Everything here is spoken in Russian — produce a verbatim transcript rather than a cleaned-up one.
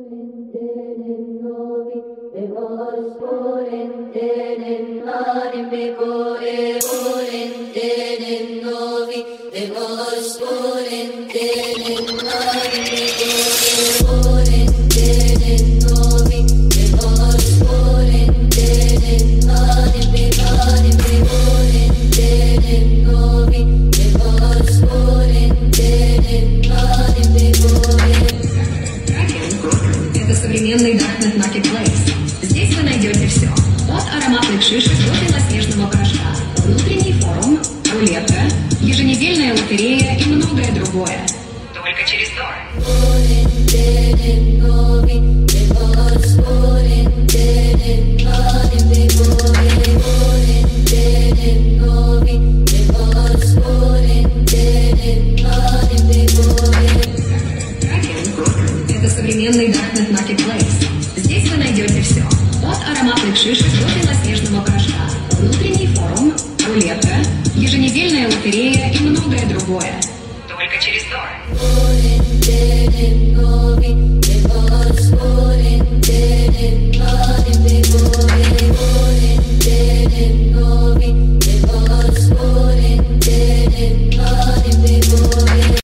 Это современный Darknet Marketplace. Здесь вы найдете все. От ароматных шишек до белоснежного порошка. Внутренний форум, рулетка, еженедельная лотерея и многое другое. Только через Tor. Это современный Darknet Marketplace. Здесь вы найдете все. От ароматных шишек до белоснежного порошка. Внутренний форум, рулетка, еженедельная лотерея и многое другое. Только через Tor.